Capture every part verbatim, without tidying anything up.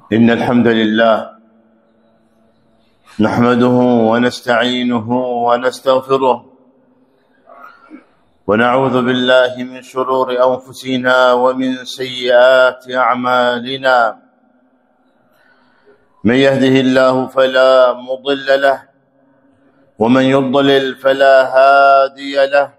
إن الحمد لله نحمده ونستعينه ونستغفره ونعوذ بالله من شرور أنفسنا ومن سيئات أعمالنا. من يهده الله فلا مضل له ومن يضلل فلا هادي له،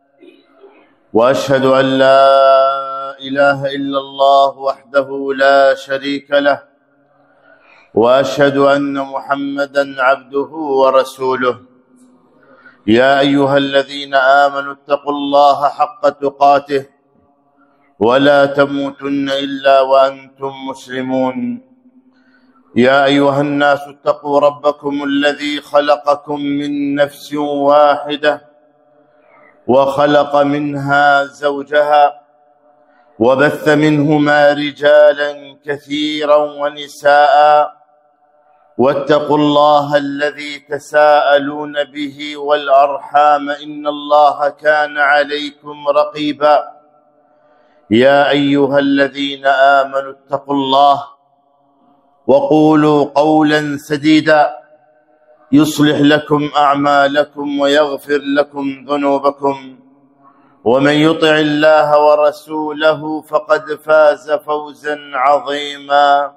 وأشهد أن لا إله إلا الله وحده لا شريك له، وأشهد أن محمدًا عبده ورسوله. يا أيها الذين آمنوا اتقوا الله حق تقاته ولا تموتن إلا وأنتم مسلمون. يا أيها الناس اتقوا ربكم الذي خلقكم من نفس واحدة وخلق منها زوجها وبث منهما رجالا كثيرا ونساء، واتقوا الله الذي تساءلون به والأرحام إن الله كان عليكم رقيبا. يا أيها الذين آمنوا اتقوا الله وقولوا قولا سديدا يصلح لكم أعمالكم ويغفر لكم ذنوبكم، ومن يطع الله ورسوله فقد فاز فوزا عظيما.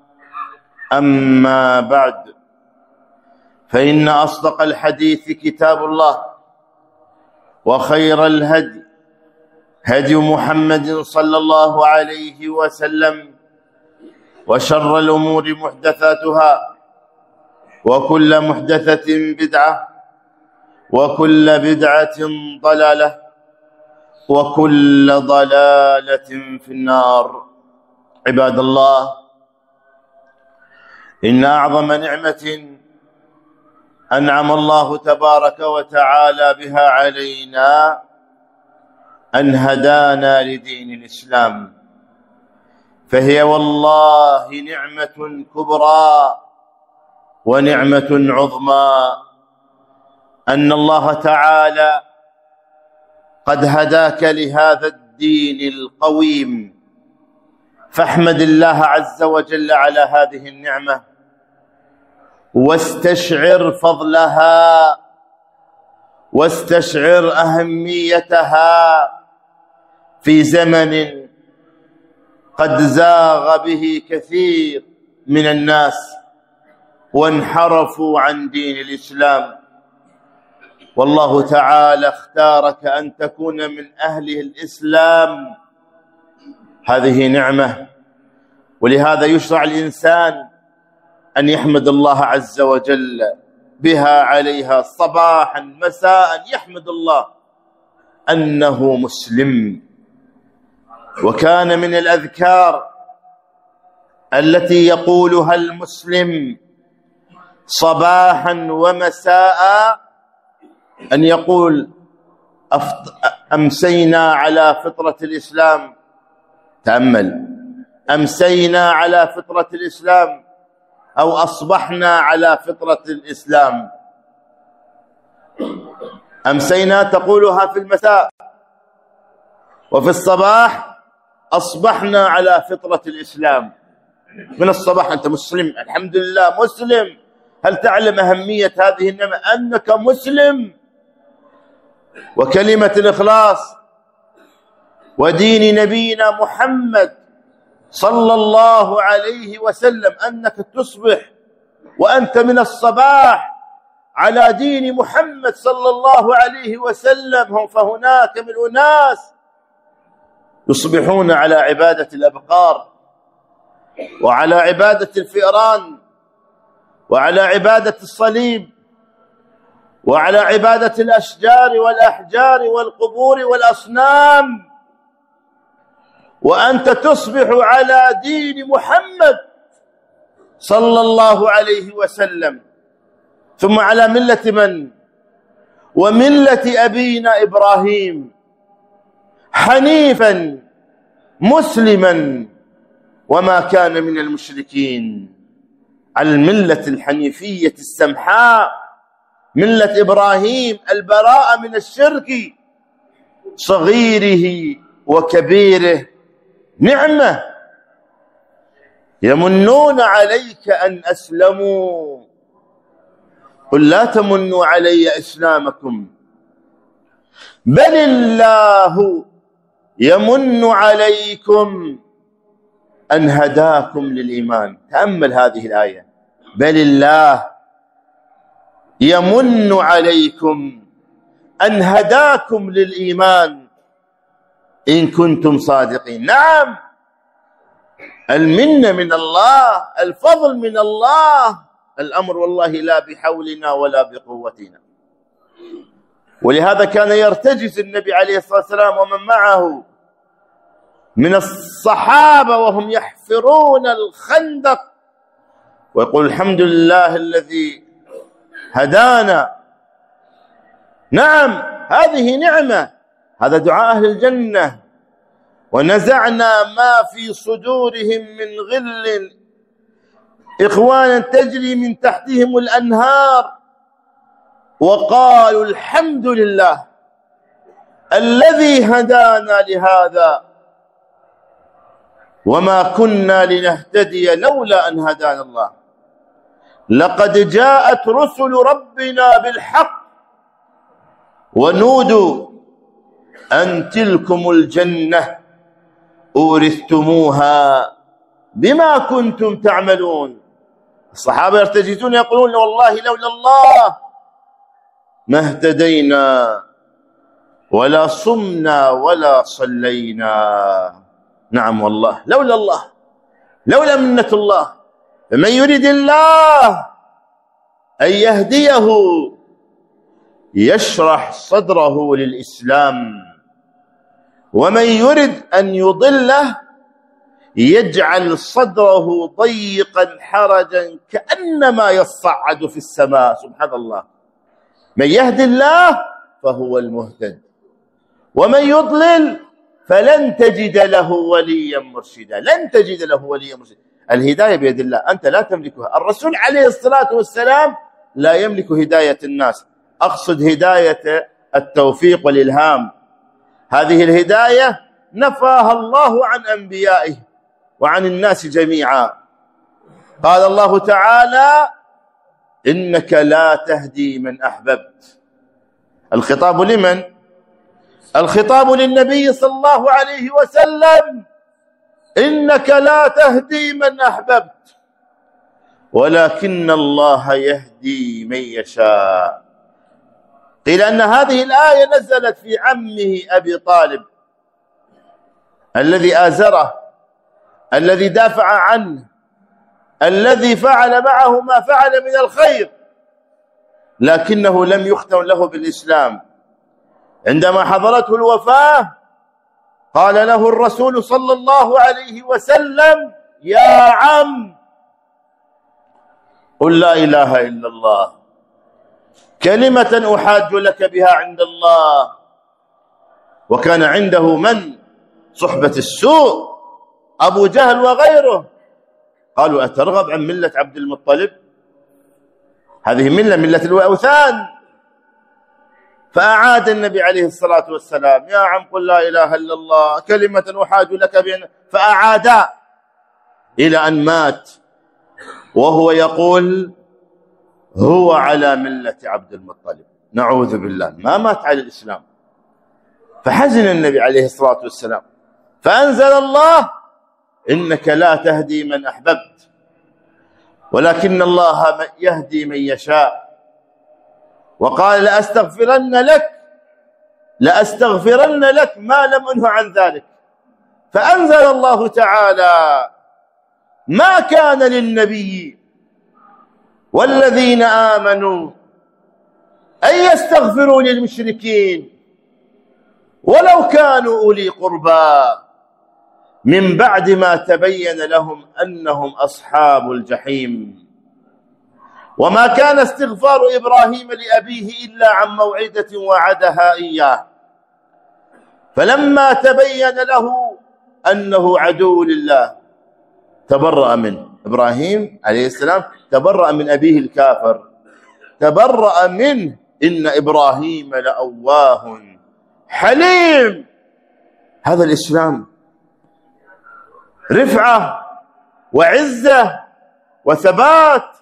أما بعد، فإن أصدق الحديث كتاب الله، وخير الهدي هدي محمد صلى الله عليه وسلم، وشر الأمور محدثاتها، وكل محدثة بدعة، وكل بدعة ضلالة، وكل ضلالة في النار. عباد الله، إن أعظم نعمة أنعم الله تبارك وتعالى بها علينا أن هدانا لدين الإسلام، فهي والله نعمة كبرى ونعمة عظمى أن الله تعالى قد هداك لهذا الدين القويم، فاحمد الله عز وجل على هذه النعمة، واستشعر فضلها، واستشعر أهميتها في زمن قد زاغ به كثير من الناس وانحرفوا عن دين الإسلام. والله تعالى اختارك أن تكون من أهل الإسلام، هذه نعمة، ولهذا يشرع الإنسان أن يحمد الله عز وجل بها عليها صباحا مساء، يحمد الله أنه مسلم. وكان من الأذكار التي يقولها المسلم صباحا ومساء أن يقول: أمسينا على فطرة الإسلام. تأمل، أمسينا على فطرة الإسلام أو أصبحنا على فطرة الإسلام. أمسينا تقولها في المساء، وفي الصباح أصبحنا على فطرة الإسلام. من الصباح أنت مسلم، الحمد لله مسلم. هل تعلم أهمية هذه النعمة أنك مسلم؟ وكلمة الإخلاص ودين نبينا محمد صلى الله عليه وسلم، أنك تصبح وأنت من الصباح على دين محمد صلى الله عليه وسلم. فهناك من أناس يصبحون على عبادة الأبقار، وعلى عبادة الفئران، وعلى عبادة الصليب، وعلى عبادة الأشجار والأحجار والقبور والأصنام، وأنت تصبح على دين محمد صلى الله عليه وسلم. ثم على ملة من؟ وملة أبينا إبراهيم، حنيفا مسلما وما كان من المشركين، على الملة الحنيفية السمحاء، ملة إبراهيم، البراءة من الشرك، صغيره وكبيره. نعمة يمنون عليك أن أسلموا، قل لا تمنوا علي إسلامكم بل الله يمن عليكم أن هداكم للإيمان. تأمل هذه الآية، بل الله يمن عليكم أن هداكم للإيمان إن كنتم صادقين. نعم، المنة من الله، الفضل من الله، الأمر والله لا بحولنا ولا بقوتنا. ولهذا كان يرتجز النبي عليه الصلاة والسلام ومن معه من الصحابة وهم يحفرون الخندق ويقول الحمد لله الذي هدانا. نعم، هذه نعمة، هذا دعاء أهل الجنة. ونزعنا ما في صدورهم من غل إخوانا تجري من تحتهم الأنهار وقالوا الحمد لله الذي هدانا لهذا وما كنا لنهتدي لولا أن هدانا الله لقد جاءت رسل ربنا بالحق ونودوا أن تلكم الجنة أورثتموها بما كنتم تعملون. الصحابة يرتجزون يقولون والله لولا الله ما اهتدينا ولا صمنا ولا صلينا. نعم والله لولا الله، لولا منة الله. فمن يريد الله أن يهديه يشرح صدره للإسلام، ومن يرد أن يضله يجعل صدره ضيقا حرجا كأنما يصعد في السماء. سبحان الله. من يهدي الله فهو المهتد، ومن يضلل فلن تجد له وليا مرشدا. لن تجد له وليا مرشدا. الهداية بيد الله، أنت لا تملكها. الرسول عليه الصلاة والسلام لا يملك هداية الناس، أقصد هداية التوفيق والإلهام. هذه الهداية نفاها الله عن أنبيائه وعن الناس جميعا. قال الله تعالى إنك لا تهدي من أحببت. الخطاب لمن؟ الخطاب للنبي صلى الله عليه وسلم. إنك لا تهدي من أحببت ولكن الله يهدي من يشاء. قيل أن هذه الآية نزلت في عمه أبي طالب الذي آزره، الذي دافع عنه، الذي فعل معه ما فعل من الخير، لكنه لم يختم له بالإسلام. عندما حضرته الوفاة قال له الرسول صلى الله عليه وسلم يا عم قل لا إله إلا الله كلمة أحاج لك بها عند الله. وكان عنده من؟ صحبة السوء، أبو جهل وغيره. قالوا أترغب عن ملة عبد المطلب؟ هذه ملة ملة الأوثان. فأعاد النبي عليه الصلاة والسلام يا عم قل لا إله إلا الله كلمة أحاج لك بها، فأعادا إلى أن مات وهو يقول هو على ملة عبد المطلب. نعوذ بالله، ما مات على الإسلام. فحزن النبي عليه الصلاة والسلام، فأنزل الله إنك لا تهدي من أحببت ولكن الله يهدي من يشاء. وقال لأستغفرن لك لأستغفرن لك ما لم أنه عن ذلك. فأنزل الله تعالى ما كان للنبي والذين آمنوا أن يستغفروا للمشركين ولو كانوا أولي قربى من بعد ما تبين لهم أنهم أصحاب الجحيم. وما كان استغفار إبراهيم لأبيه إلا عن موعدة وعدها إياه فلما تبين له أنه عدو لله تبرأ منه. إبراهيم عليه السلام تبرأ من أبيه الكافر، تبرأ منه. إن إبراهيم لأواه حليم. هذا الإسلام رفعة وعزة وثبات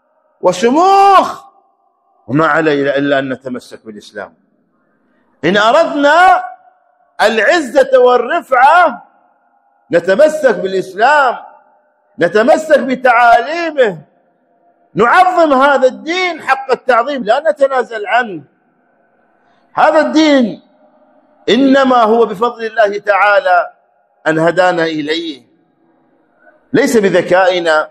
وشموخ، وما علينا إلا أن نتمسك بالإسلام. إن أردنا العزة والرفعة نتمسك بالإسلام، نتمسك بتعاليمه، نعظم هذا الدين حق التعظيم، لا نتنازل عنه. هذا الدين إنما هو بفضل الله تعالى أن هدانا إليه، ليس بذكائنا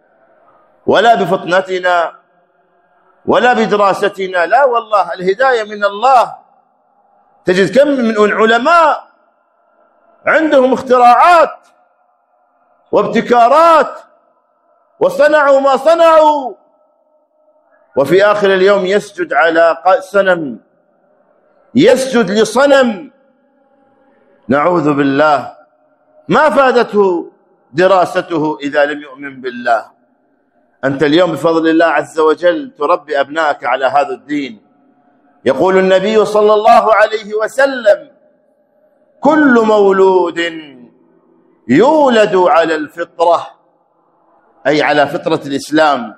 ولا بفطنتنا ولا بدراستنا، لا والله، الهداية من الله. تجد كم من علماء عندهم اختراعات وابتكارات وصنعوا ما صنعوا، وفي آخر اليوم يسجد على صنم، يسجد لصنم، نعوذ بالله. ما فادته دراسته إذا لم يؤمن بالله. أنت اليوم بفضل الله عز وجل تربي أبنائك على هذا الدين. يقول النبي صلى الله عليه وسلم: كل مولود يولد على الفطرة، أي على فطرة الإسلام،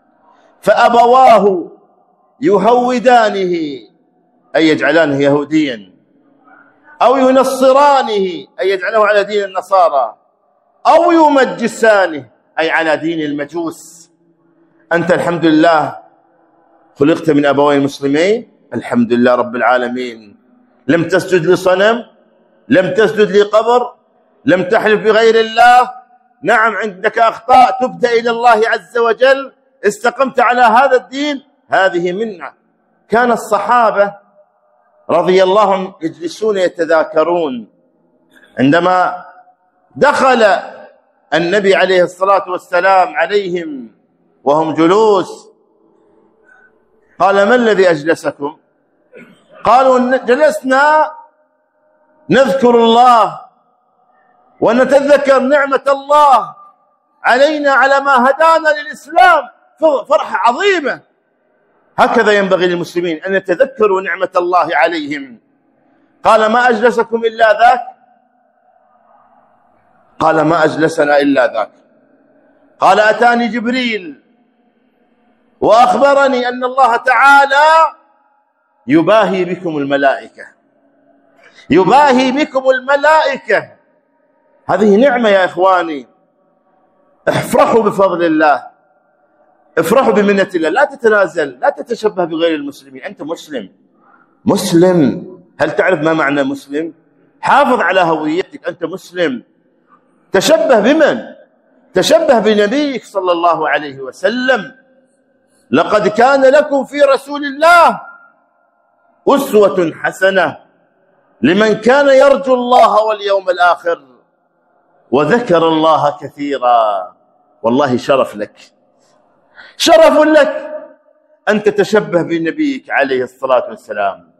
فأبواه يهودانه، أي يجعلانه يهوديا، أو ينصرانه، أي يجعله على دين النصارى، أو يمجسانه، أي على دين المجوس. أنت الحمد لله خلقت من أبوين مسلمين، الحمد لله رب العالمين. لم تسجد لصنم، لم تسجد لقبر، لم تحلف بغير الله. نعم عندك أخطاء، تبت إلى الله عز وجل، استقمت على هذا الدين، هذه منة. كان الصحابة رضي الله عنهم يجلسون يتذاكرون عندما دخل النبي عليه الصلاة والسلام عليهم وهم جلوس، قال: ما الذي أجلسكم؟ قالوا: جلسنا نذكر الله ونتذكر نعمة الله علينا على ما هدانا للإسلام. فرحة عظيمة. هكذا ينبغي للمسلمين أن يتذكروا نعمة الله عليهم. قال: ما أجلسكم إلا ذاك؟ قال: ما أجلسنا إلا ذاك. قال: أتاني جبريل وأخبرني أن الله تعالى يباهي بكم الملائكة، يباهي بكم الملائكة. هذه نعمة يا إخواني. افرحوا بفضل الله، افرحوا بمنة الله، لا تتنازل، لا تتشبه بغير المسلمين. أنت مسلم، مسلم. هل تعرف ما معنى مسلم؟ حافظ على هويتك، أنت مسلم. تشبه بمن؟ تشبه بنبيك صلى الله عليه وسلم. لقد كان لكم في رسول الله أسوة حسنة لمن كان يرجو الله واليوم الآخر وذكر الله كثيرا. والله شرف لك، شرف لك أن تتشبه بنبيك عليه الصلاة والسلام،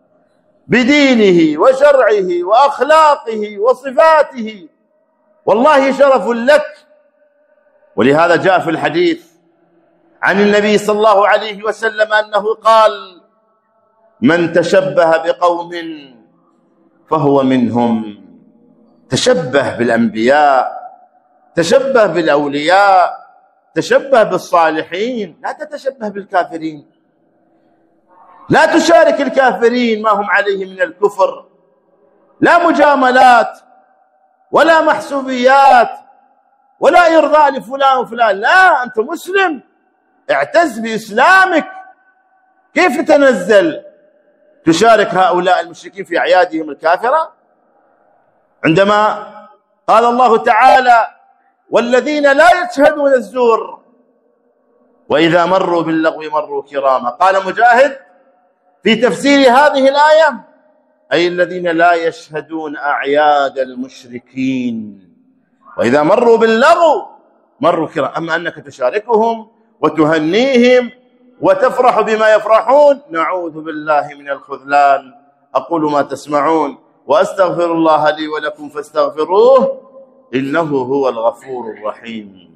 بدينه وشرعه وأخلاقه وصفاته. والله شرف لك. ولهذا جاء في الحديث عن النبي صلى الله عليه وسلم أنه قال: من تشبه بقوم فهو منهم. تشبه بالأنبياء، تشبه بالأولياء، تشبه بالصالحين، لا تتشبه بالكافرين. لا تشارك الكافرين ما هم عليه من الكفر، لا مجاملات ولا محسوبيات ولا إرضاء لفلان وفلان. لا، أنت مسلم، اعتز بإسلامك. كيف تتنزل تشارك هؤلاء المشركين في أعيادهم الكافرة؟ عندما قال الله تعالى: والذين لا يشهدون الزور وإذا مروا باللغو مروا كراما. قال مجاهد في تفسير هذه الآية: أي الذين لا يشهدون أعياد المشركين، وإذا مروا باللغو مروا كراما. أما أنك تشاركهم وتهنيهم وتفرح بما يفرحون، نعوذ بالله من الخذلان. أقول ما تسمعون وأستغفر الله لي ولكم فاستغفروه إنه هو الغفور الرحيم.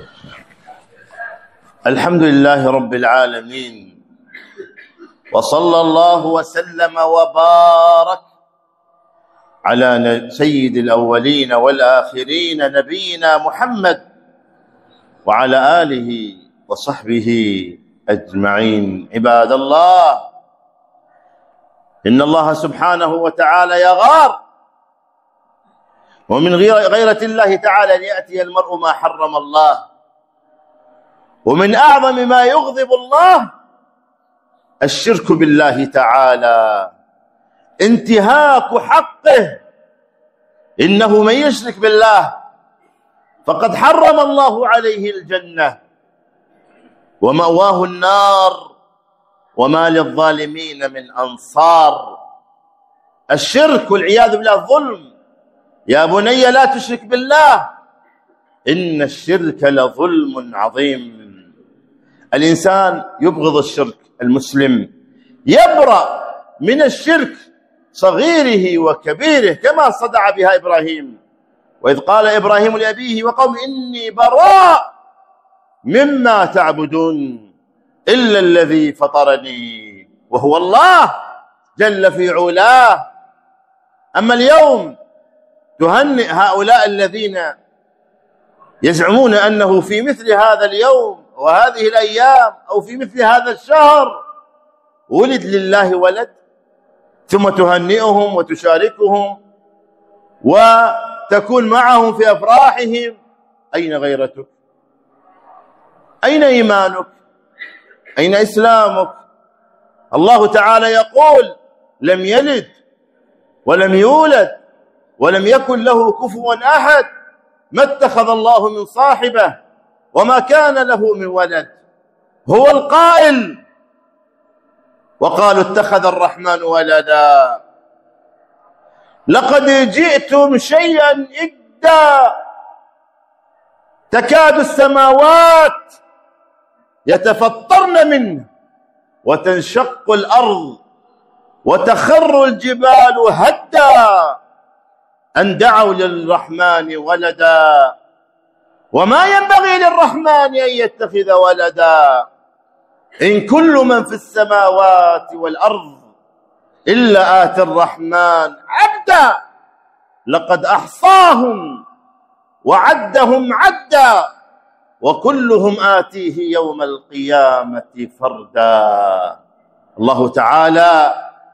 الحمد لله رب العالمين، وصلى الله وسلم وبارك على سيد الأولين والآخرين نبينا محمد وعلى آله وصحبه أجمعين. عباد الله، إن الله سبحانه وتعالى يغار، ومن غيرة الله تعالى أن يأتي المرء ما حرم الله. ومن أعظم ما يغضب الله الشرك بالله تعالى، انتهاك حقه. إنه من يشرك بالله فقد حرم الله عليه الجنة ومأواه النار وما للظالمين من أنصار. الشرك والعياذ بالله ظلم. يا بني لا تشرك بالله إن الشرك لظلم عظيم. الإنسان يبغض الشرك، المسلم يبرأ من الشرك صغيره وكبيره، كما صدع بها إبراهيم، وإذ قال إبراهيم لأبيه وقوم إني براء مما تعبدون إلا الذي فطرني وهو الله جل في علاه. أما اليوم تهنئ هؤلاء الذين يزعمون أنه في مثل هذا اليوم وهذه الأيام أو في مثل هذا الشهر ولد لله ولد، ثم تهنئهم وتشاركهم وتكون معهم في أفراحهم. أين غيرتك؟ أين إيمانك؟ أين إسلامك؟ الله تعالى يقول لم يلد ولم يولد ولم يكن له كفوا أحد، ما اتخذ الله من صاحبه وما كان له من ولد، هو القائل وقالوا اتخذ الرحمن ولدا لقد جئتم شيئا إدا تكاد السماوات يتفطرن منه وتنشق الأرض وتخر الجبال هدا أن دعوا للرحمن ولدا وما ينبغي للرحمن أن يتخذ ولدا إن كل من في السماوات والأرض إلا آتي الرحمن عبدا لقد أحصاهم وعدهم عدا وكلهم آتيه يوم القيامة فردا. الله تعالى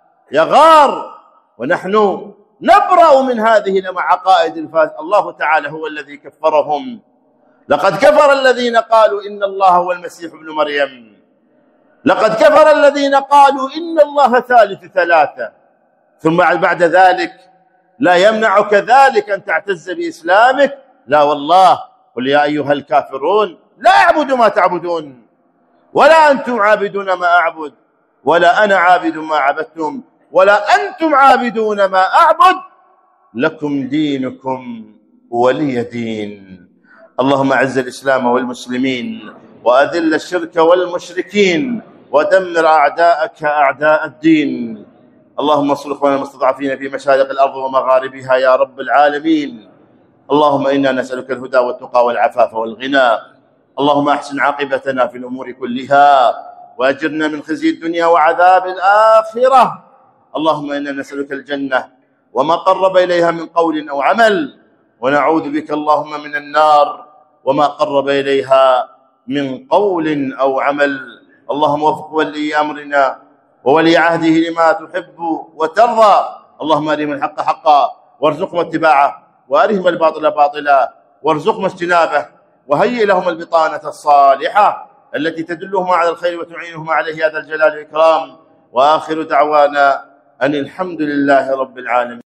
يغار، ونحن نبرأ من هذه العقائد الفاسدة. الله تعالى هو الذي كفرهم. لقد كفر الذين قالوا إن الله هو المسيح ابن مريم، لقد كفر الذين قالوا إن الله ثالث ثلاثة. ثم بعد ذلك لا يمنعك ذلك أن تعتز بإسلامك. لا والله، قل يا أيها الكافرون لا أعبد ما تعبدون ولا أنتم عابدون ما أعبد ولا أنا عابد ما عبدتم ولا أنتم عابدون ما أعبد لكم دينكم ولي دين. اللهم أعز الإسلام والمسلمين وأذل الشرك والمشركين ودمر أعداءك أعداء الدين. اللهم انصر إخواننا المستضعفين في مشارق الأرض ومغاربها يا رب العالمين. اللهم إنا نسألك الهدى والتقى والعفاف والغنى. اللهم أحسن عاقبتنا في الأمور كلها وأجرنا من خزي الدنيا وعذاب الآخرة. اللهم إنا نسألك الجنة وما قرب إليها من قول أو عمل، ونعوذ بك اللهم من النار وما قرب إليها من قول أو عمل. اللهم وفق ولي أمرنا وولي عهده لما تحب وترضى. اللهم أرهم الحق حقا وارزقهم اتباعه، وأرهم الباطل باطلا وارزقهم اجتنابه، وهيئ لهم البطانة الصالحة التي تدلهم على الخير وتعينهم عليه يا ذا الجلال والإكرام. وآخر دعوانا أن الحمد لله رب العالمين.